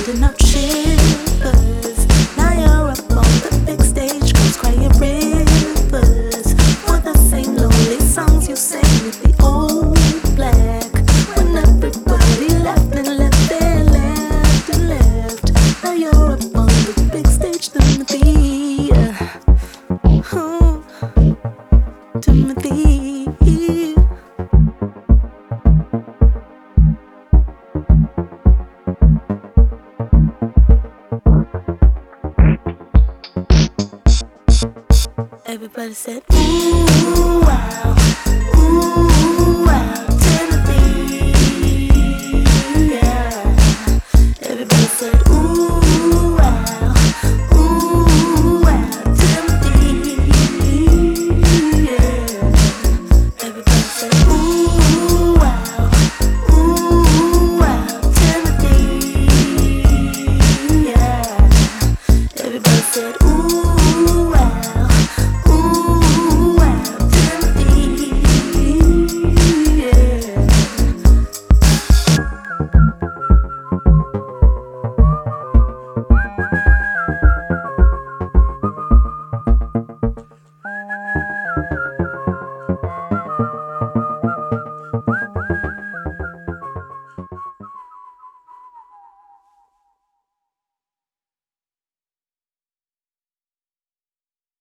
giving out shivers. Now you're up on the big stage, cause crying rivers for the same lonely songs you sang with the old black. When everybody left and left and left and left, now you're up on the big stage, Timothy. Timothy. Everybody said, ooh, wow.